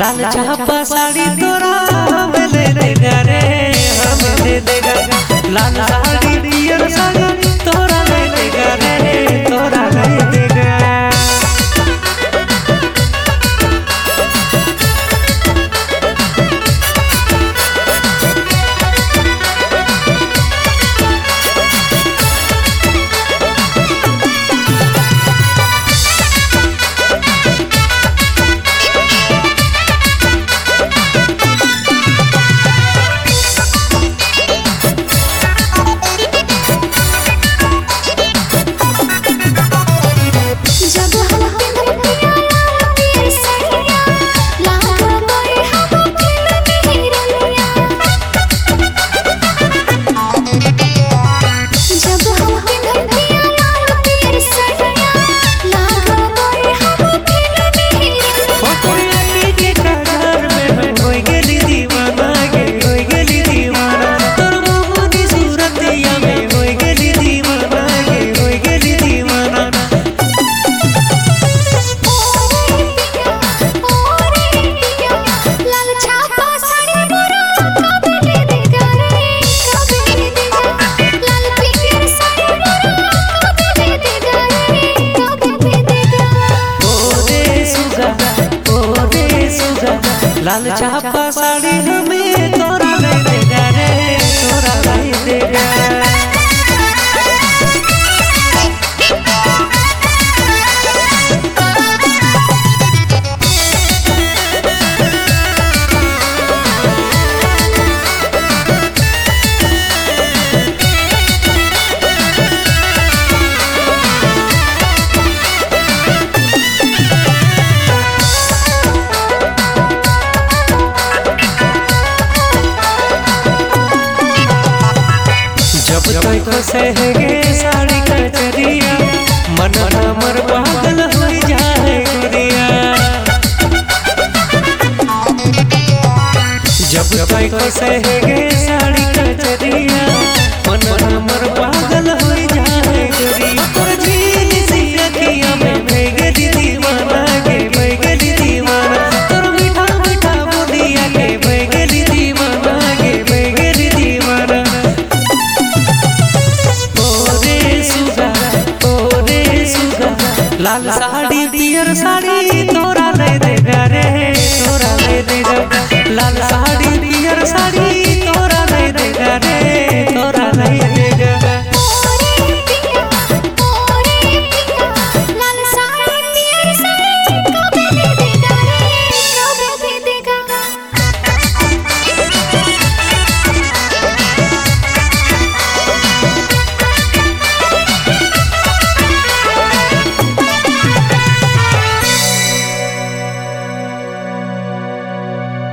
लाल छापा साड़ी तोरा हमें ले देगा रे, हमें ले देगा। लाल साड़ी पियर साड़ी तोरा ले देगा रे, तोरा ले देगा। लाल छापा साड़ी हमें तोरा ले देगा रे, तोरा ले देगा। जब तक सहेगे साड़ी कचरिया, मन हमर पागल हो जाए गुरिया। जब तक सहेगे साड़ी कचरिया, मन हमर पागल हो जाए गुरिया। तोर झील सी अखियां में भैगली दीवाना के, भैगली दीवाना। तोर मीठा मीठा बोलिया के भैगली दीवाना के, भैगली दीवाना। लाल साड़ी पियर साड़ी तोरा ले देगा रे, तोरा ले देगा। लाल साड़ी पियर साड़ी तोरा ले देगा रे, तोरा ले देगा।